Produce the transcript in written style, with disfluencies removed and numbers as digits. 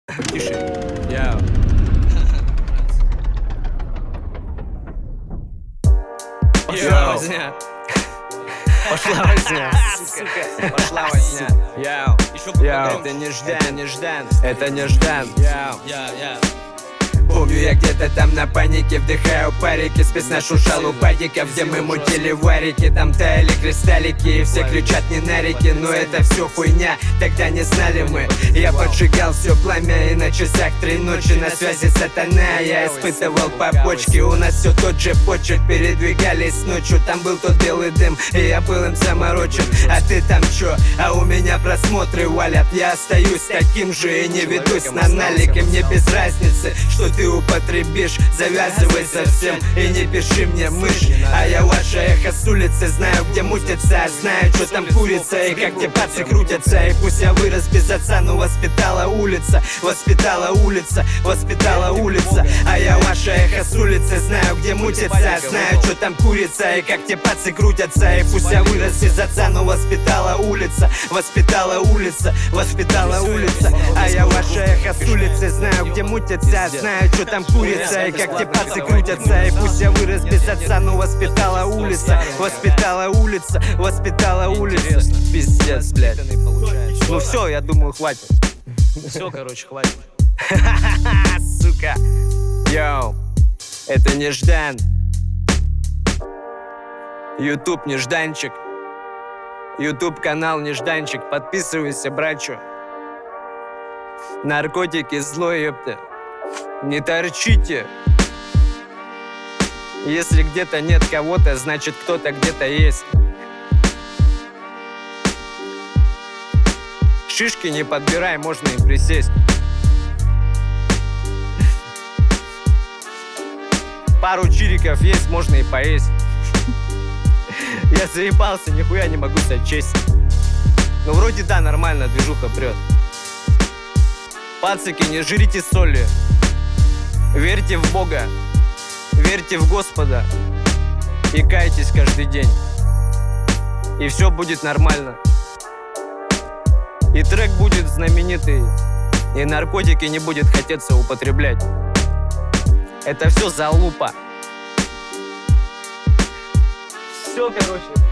Тише. Я. Пошла возня. Пошла возня. Сука. Пошла возня. Яу. Это неждан. Это неждан. Яу. Помню, я где-то там на панике вдыхаю парики, спецназ шуршал у падиков, где мы мутили варики. Там таяли кристаллики, и все кричат не на реки. Но это все хуйня, тогда не знали мы. Я поджигал все пламя, и на часах 3 ночи на связи сатана. Я испытывал побочки, у нас все тот же почерк. Передвигались ночью, там был тот белый дым, и я был им заморочен. А ты там чё? А у меня просмотры валят. Я остаюсь таким же и не ведусь на налики. Мне без разницы, что ты употребишь. Завязывай совсем и не пиши мне мышь. А я ваше эхо с улицы, знаю, где мутится. Знаю, что там курица и как те пацы крутятся. И пусть я вырос без отца, но воспитала улица. Воспитала улица, воспитала улица. А я ваше эхо с улицы, знаю, где мутится. Знаю, что там курица и как те пацы крутятся. И пусть я вырос без отца, но воспитала улица. Воспитала улица, воспитала улица. А я ваше эхо с улицы, знаю, где мутится. Знаю, что там курица и как те пацы крутятся. И пусть я вырос без отца, но воспитала улица. Воспитала улица, воспитала улица. Пиздец, блядь. Ну все, я думаю, хватит. Все, короче, хватит. Сука. Йоу, это неждан. Ютуб нежданчик. Ютуб канал нежданчик. Подписывайся, братчо. Наркотики зло, ёпта. Не торчите. Если где-то нет кого-то, значит кто-то где-то есть. Шишки не подбирай, можно и присесть. Пару чириков есть, можно и поесть. Я заебался, нихуя не могу сочесть. Ну вроде да, нормально, движуха прет. Пацики, не жрите соли. Верьте в Бога, верьте в Господа и кайтесь каждый день. И все будет нормально. И трек будет знаменитый, и наркотики не будет хотеться употреблять. Это все залупа. Все, короче.